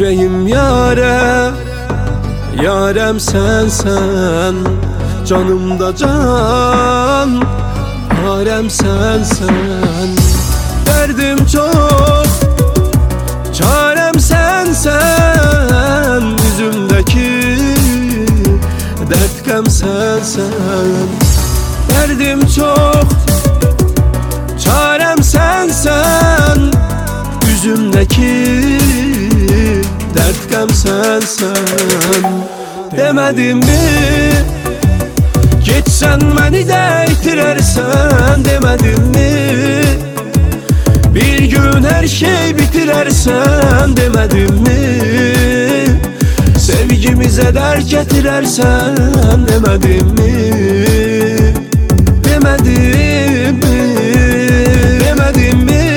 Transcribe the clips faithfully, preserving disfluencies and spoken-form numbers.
Yüreğim yare, yarem sensen, canımda can, harem sensen. Derdim çok, çarem sensen, yüzümdeki dertkem sensen. Derdim çok, çarem sensen, yüzümdeki dertkem sensen. Demedim mi, geçsen beni de itirersen. Demedim mi, bir gün her şey bitirersen. Demedim mi, sevgimize dert getirersen. Demedim mi, demedim mi, demedim mi,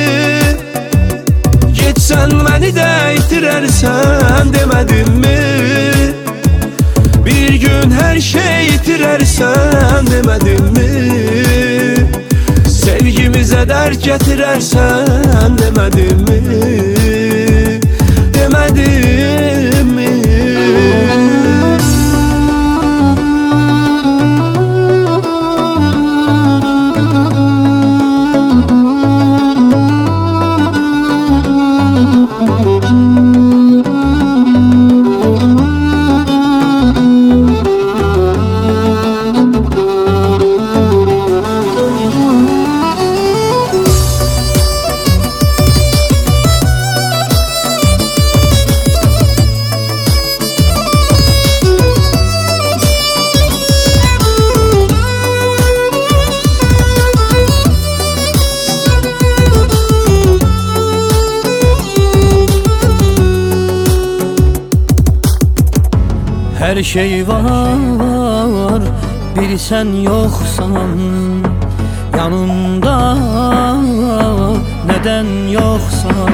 geçsen beni de itirersen. Demedim mi, bir gün her şey yitirersen. Demedim mi, sevgimize dert getirersen. Demedim mi, demedim mi? Her şey var, bir sen yoksan yanımda, neden yoksan?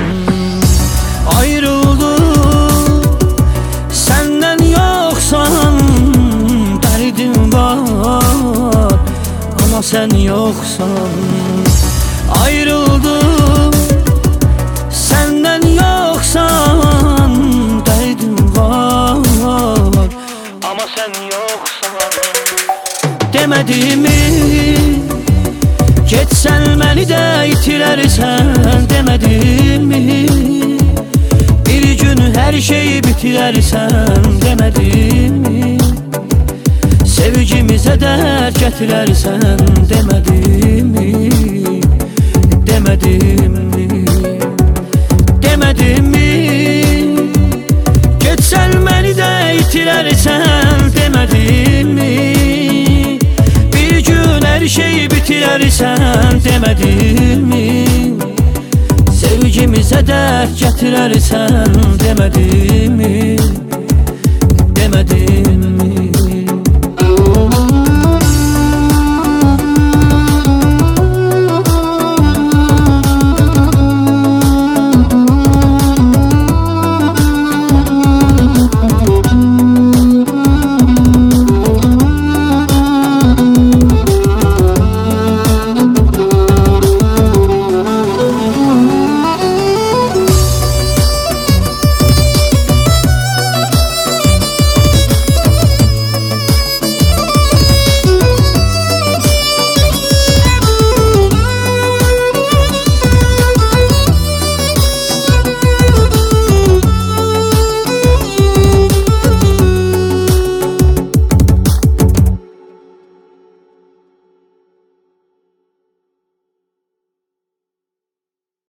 Ayrıldım senden yoksan, derdim var ama sen yoksan. Ayrıldım senden yoksan, derdim var ama sen yoksan. Demedim mi, geçsen beni de itirersen. Demedim mi, bir gün her şeyi bitirersen. Demedim mi, sevgimize dert getirersen. Demedim mi, demedim mi, demedim mi, geçsen beni de itirersen. Demedim mi, bir gün her şeyi bitirersen. Demedim mi, sevgimize dert getirersen. Demedim